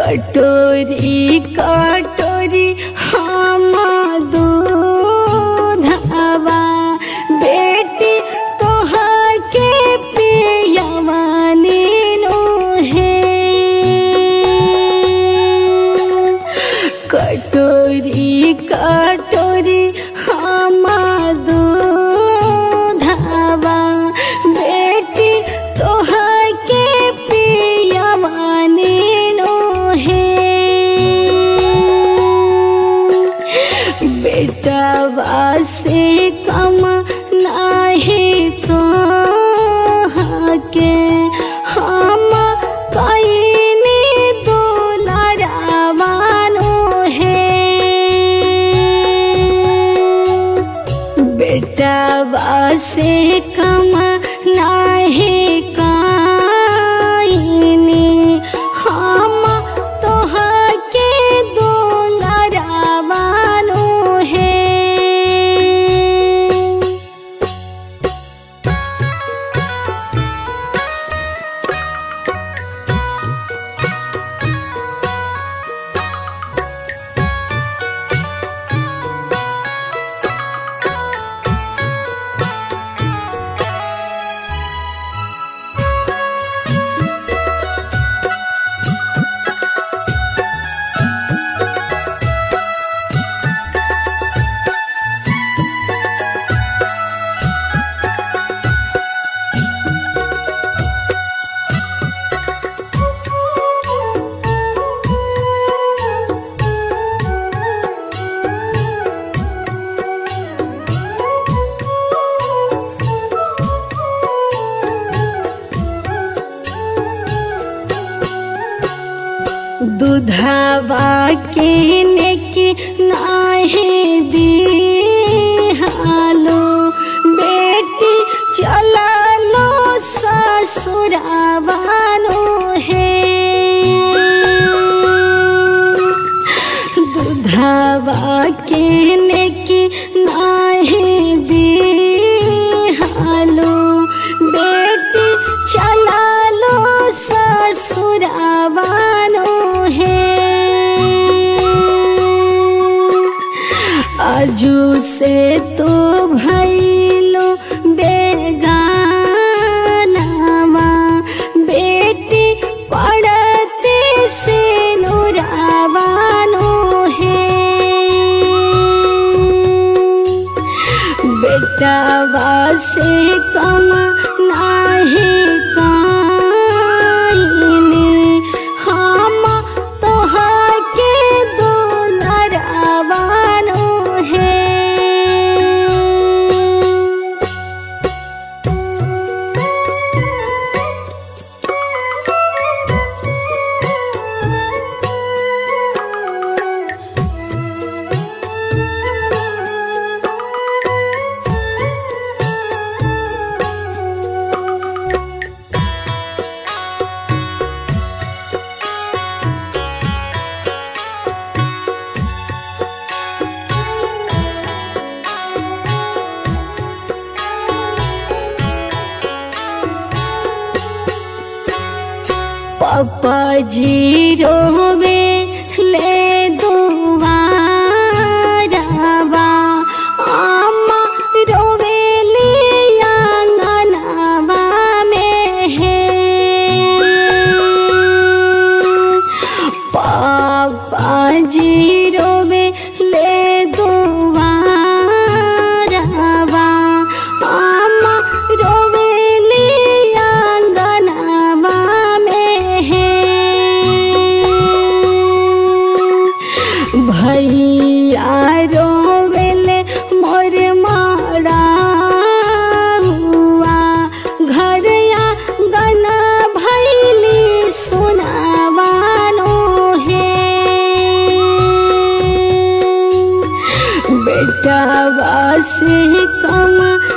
कटोरी कटोरी हम दूधवा बेटी तोहर के पियवा नीनो है। कटोरी कटोरी हम दूधवा बेटी तोहर के पियवा नीनो है। बेटवा से कम नाही कहाँ के हम कईनी दुलारावानो है। बेटवा से कम नाही कईनी हम तोहर के दुलारावानो है। दूधवा के नेकी नाहे दिहालो बेटी चलालो ससुरावानो है। दूधवा के नेकी नाहे दिहालो बेटी चलालो ससुरावानो है। आजू से तो भइलो बेगानावा बेटी पड़ते से नुरावानो है। बेटवा से कम नाही कईनी हम तोहर के दुलारावानो है। पापा जी रोवे ले दुआरावा अम्मा रोवे ले आंगनवा में है। पापा जी रोवे ले दुआरावा अम्मा रोवे ले आंगनवा भैया रोवेले मोर मारा हुआ घरया गना भैली सुनावानो है। बेटवा से कम